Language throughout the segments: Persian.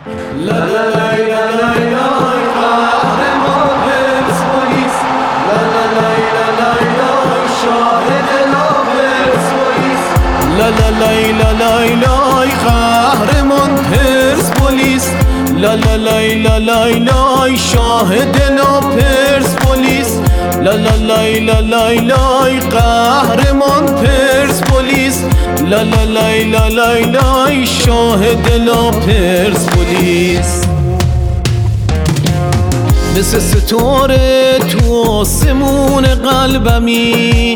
لا لا لا لا لا لا قهرمان پرسپولیس، لا لا لا لا لا شاهد لا پرسپولیس، لا لا لا لا لا قهرمان پرسپولیس، لا لا لا لا لا شاهد لا پرسپولیس، لا لا لا لا لا قهرمان پرسپولیس، لا لا لا لا شاهد لا پرسپولیس. مثل ستاره تو آسمون قلبمی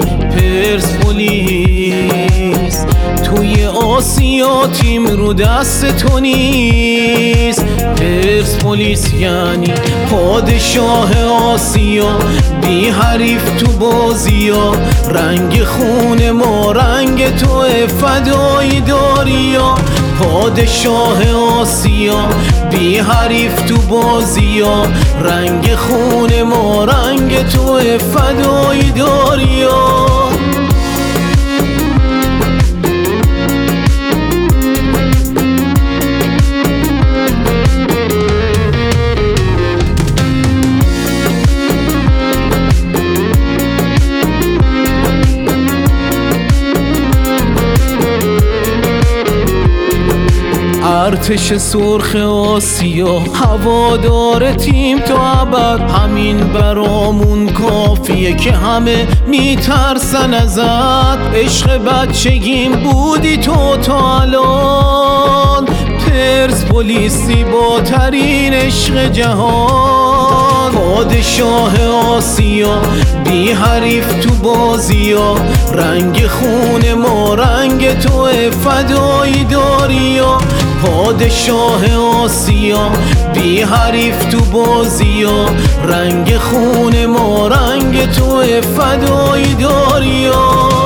پرسپولیس، توی آسیا تیم رو دست تو نیست. پرسپولیس یعنی پادشاه آسیا، بی حریف تو بازیا، رنگ خون ما رنگ تو فدایی داریا. پادشاه آسیا، بی حریف تو بازیا، رنگ خون ما رنگ تو فدایی داریا. ارتش سرخ آسیا هوادار تیم تا ابد، همین برامون کافیه که همه میترسن ازت. عشق بچگیم بودی تو تا الان، پرسپولیسی با ترین عشق جهان. پادشاه آسیا، بی حریف تو بازیا، رنگ خون ما رنگ تو فدایی داریا. پادشاه آسیا، بی حریف تو بازیا، رنگ خون ما رنگ تو فدایی داریا.